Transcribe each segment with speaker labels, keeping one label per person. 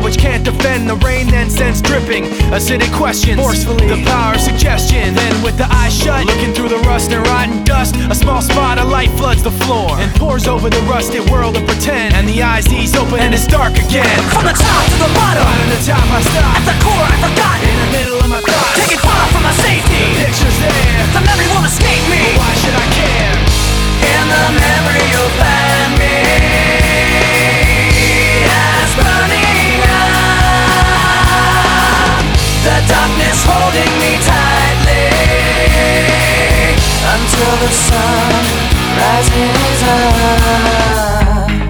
Speaker 1: which can't defend the rain, then sends dripping acidic questions forcefully, the power of suggestion. Then with the eyes shut, looking through the rust and rotten dust, a small spot of light floods the floor and pours over the rusted world of pretend. And the eyes ease open and it's dark again.
Speaker 2: From the top to the bottom,
Speaker 1: Bottom to top I stop.
Speaker 2: at the core I forgot.
Speaker 1: In the middle of my thoughts,
Speaker 2: Taking far from my safety,
Speaker 1: the picture's there,
Speaker 2: the memory won't escape me.
Speaker 1: but why should I care?
Speaker 2: In the memory you'll find me as burning up, the darkness holding me tightly until the sun rises up.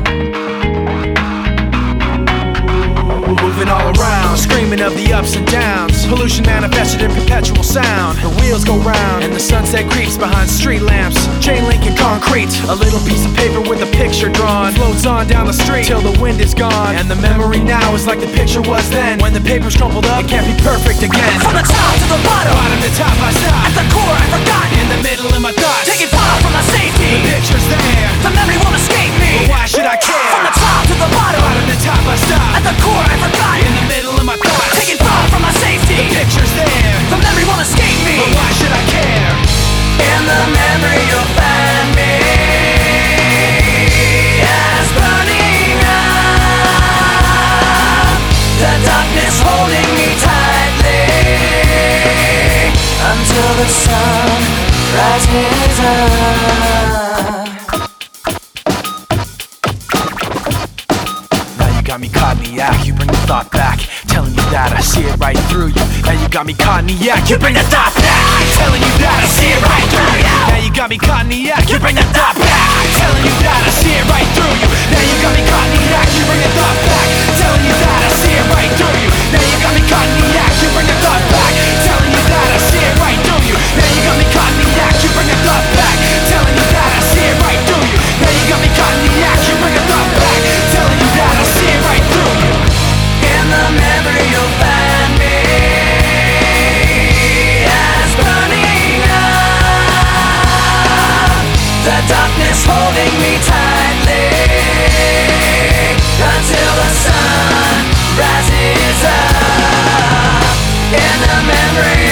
Speaker 1: Moving all around, screaming of the ups and downs. Pollution manifested in perpetual sound. The wheels go round and the sunset creeps behind street lamps. Chain link and concrete, a little piece of paper with a picture drawn floats on down the street till the wind is gone. And the memory now is like the picture was then. When the paper's crumpled up, it can't be perfect again.
Speaker 2: From the top to the bottom,
Speaker 1: Bottom to top I stop.
Speaker 2: at the core I forgot.
Speaker 1: In the middle of my thoughts,
Speaker 2: Taking far from my
Speaker 1: the
Speaker 2: safety,
Speaker 1: picture's there,
Speaker 2: the memory won't escape
Speaker 1: but
Speaker 2: me.
Speaker 1: why should I care?
Speaker 2: From the top to the bottom,
Speaker 1: Bottom to top I stop.
Speaker 2: at the core I forgot.
Speaker 1: In the middle of my thoughts,
Speaker 2: Taking far from my safety,
Speaker 1: the picture's there,
Speaker 2: the memory won't escape me.
Speaker 1: but why should I care?
Speaker 2: In the memory you'll find me as burning up, the darkness holding me tightly until the sun rises up.
Speaker 1: Now you got me caught in the act, you bring the thought back, telling you that I see it right through you. Now you got me caught in the act, you bring the thought back, telling you that I see it right through you. Now you got me caught in the act, you bring the thought back, telling you that I see it right through you. Now you got me caught in the act, you bring the thought back, telling you that I see it right through you. Now you got me caught in the act, you bring the thought back, telling you that I see it right through you. Now you got me caught in the act, you bring the thought back, telling you that I see it right through you. Now you got me caught in the act, you bring the thought back, telling you that I see it right through you.
Speaker 2: In the memory you'll find me as burning up, the darkness holding me tightly until the sun rises up. In the memory